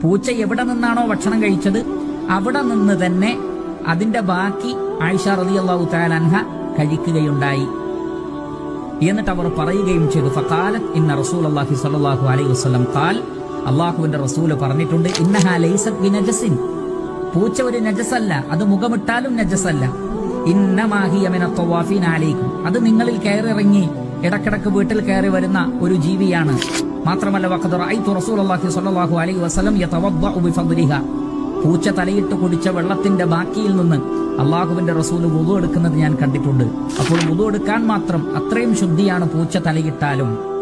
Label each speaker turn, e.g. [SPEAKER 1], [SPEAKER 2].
[SPEAKER 1] പൂച്ച എവിടെ നിന്നാണോ ഭക്ഷണം കഴിച്ചത് അവിടെ നിന്ന് തന്നെ അതിന്റെ ബാക്കി ആയിഷ റളിയല്ലാഹു തആല അൻഹ കഴിക്കുകയുണ്ടായി. എന്നിട്ട് അവർ പറയുകയും ചെയ്തു, ഫഖാലത് ഇന്ന റസൂലുള്ളാഹി സ്വല്ലല്ലാഹു അലൈഹി വസല്ലം ഖാൽ, അല്ലാഹുവിന്റെ റസൂല് പറഞ്ഞിട്ടുണ്ട്, ഇന്നഹാ ലൈസത് ബിനജസിൻ, പൂച്ച ഒരു നജസല്ല, അത് മുഖമിട്ടാലും നജസല്ല. ഇന്നമാ ഹിയ മിനത് തവാഫീന അലൈക്കും, അത് നിങ്ങളിൽ കയറിറങ്ങി ഇടക്കിടക്ക് വീട്ടിൽ കയറി വരുന്ന ഒരു ജീവിയാണ്. മാത്രമല്ല വഖദ് റഅയ്തു റസൂലുള്ളാഹി സ്വല്ലല്ലാഹു അലൈഹി വസല്ലം യതവദ്ദഉ ബിഫദ്ലിഹാ, പൂച്ച തലയിട്ട് കുടിച്ച വെള്ളത്തിന്റെ ബാക്കിയിൽ നിന്ന് അള്ളാഹുവിന്റെ റസൂല് വുളു എടുക്കുന്നത് ഞാൻ കണ്ടിട്ടുണ്ട്. അപ്പോൾ വുളു എടുക്കാൻ മാത്രം അത്രയും ശുദ്ധിയാണ് പൂച്ച തലയിട്ടാലും.